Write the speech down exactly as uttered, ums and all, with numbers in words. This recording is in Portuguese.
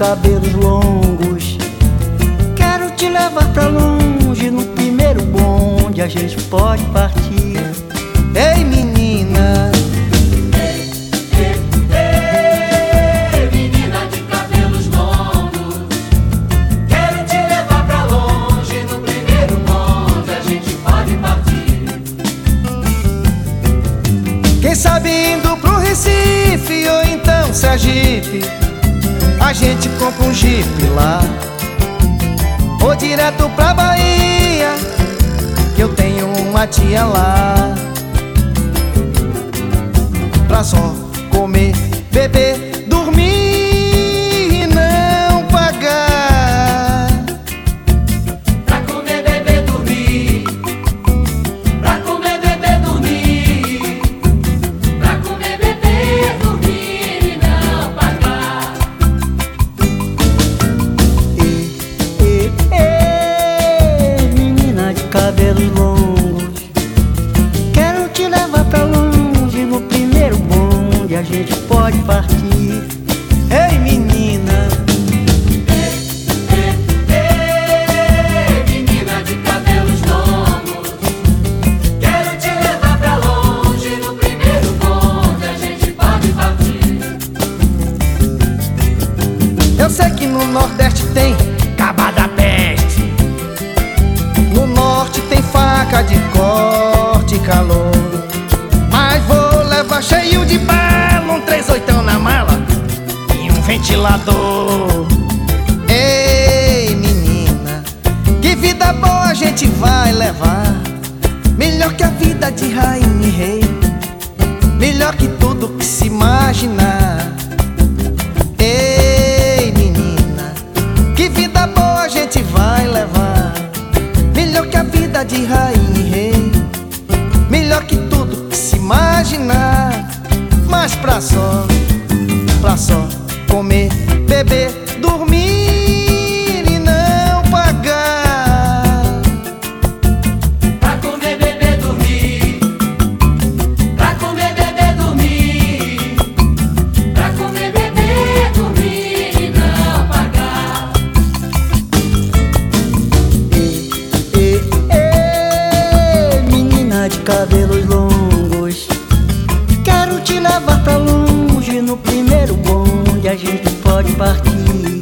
cabelos longos. Quero te levar pra longe, no primeiro bonde a gente pode partir. Ei, menina, quem sabe indo pro Recife ou então Sergipe, a gente compra um Jeep lá, ou direto pra Bahia, que eu tenho uma tia lá. Pra só comer, beber, dormir e não pagar. Pra comer, beber, dormir. Pra comer, beber, dormir. Pra comer, beber, dormir e não pagar. Ei, ei, ei, menina de cabelos longos, quero te levar pra longe, no primeiro bonde a gente pode partir. Ei, menina, Menina de cabelos longos, quero te levar pra longe, no primeiro bonde a gente pode partir. eu sei que no Nordeste tem caba da peste, no Norte tem faca de corte e calor, mas vou levar cheio de bala, um três oitão na mala e um ventilador. Ei, menina, que vida boa a gente vai levar, melhor que a vida de rainha e rei, melhor que tudo que se imaginar. Ei, menina, que vida boa a gente vai levar, melhor que a vida de rainha e rei, melhor que tudo que se imaginar. Mas pra só, pra só comer, beber, dormir e não pagar. Pra comer, beber, dormir. Pra comer, beber, dormir. Pra comer, beber, dormir e não pagar. Ei, ei, menina de cabelos longos, quero te levar pra longe, no primeiro bonde a gente pode partir.